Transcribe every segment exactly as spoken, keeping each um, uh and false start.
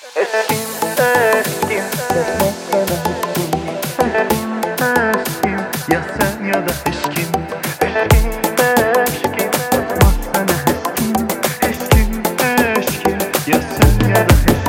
Eskim, eskim, eskim, ya sen ya da eşkim. Eskim, eskim, baksana eskim, eskim, eskim, ya sen ya da eşkim.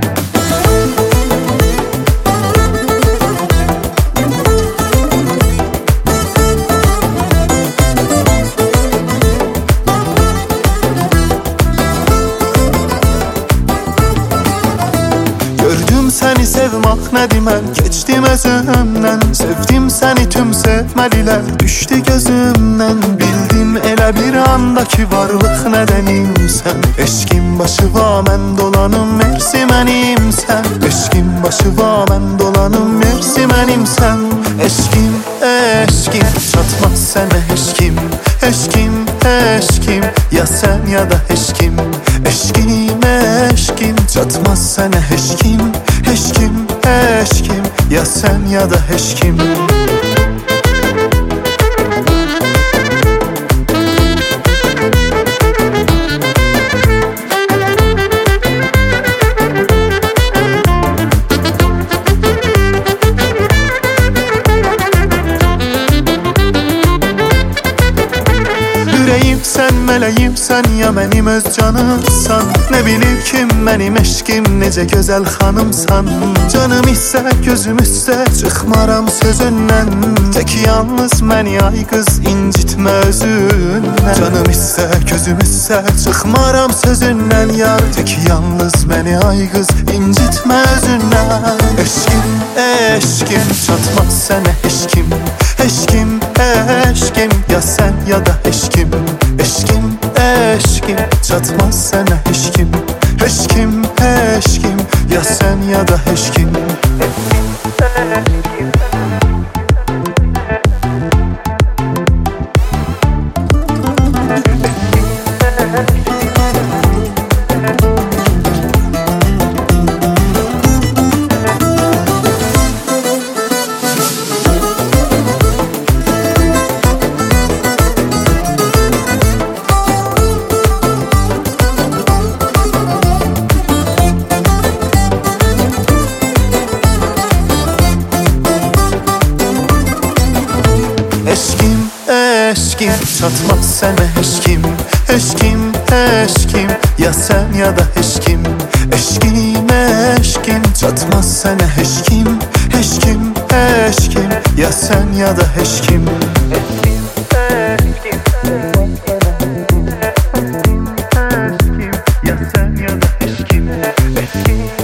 Səni sevmək nə demən, keçdim özümdən. Sevdim səni tüm sevməlilər, düşdü gözümdən. Bildim elə bir anda ki, varlıq nədənimsən. Eşkim başı va, mən dolanım, mersi mənimsən. Eşkim başı va, mən dolanım, mersi mənimsən. Eşkim, eşkim, çatmaz sənə eşkim. Eşkim, eşkim, ya sən ya da eşkim. Eşkim, eşkim, çatmaz sənə eşkim. Eşkim, eşkim, ya sen ya da eşkim. Ürəyim sən, mələyim sən, ya mənim öz canımsan. Nə bilir kim mənim eşkim, necə gözəl xanımsan. Canım isə gözüm üstə, çıxmaram sözündən. Tək yalnız məni ay qız, incitmə özündən. Canım isə gözüm üstə, çıxmaram sözündən. Yar, tək yalnız məni ay qız, incitmə özündən. Eşkim, eşkim, çatmaz sənə eşkim. Eşkim, eşkim, ya sen ya da eşkim. Eşkim, eşkim, çatmaz sənə eşkim. Eşkim, eşkim, ya sen ya da eşkim. Eşkim, eşkim, çatmaz sənə eşkim. Eşkim, eşkim, ya sen ya da eşkim. Eşkim, eşkim, çatmaz sənə eşkim. Eşkim, eşkim, ya sen ya da eşkim. Eskim, eskim, eskim, ya sen ya da eşkim. Eskim,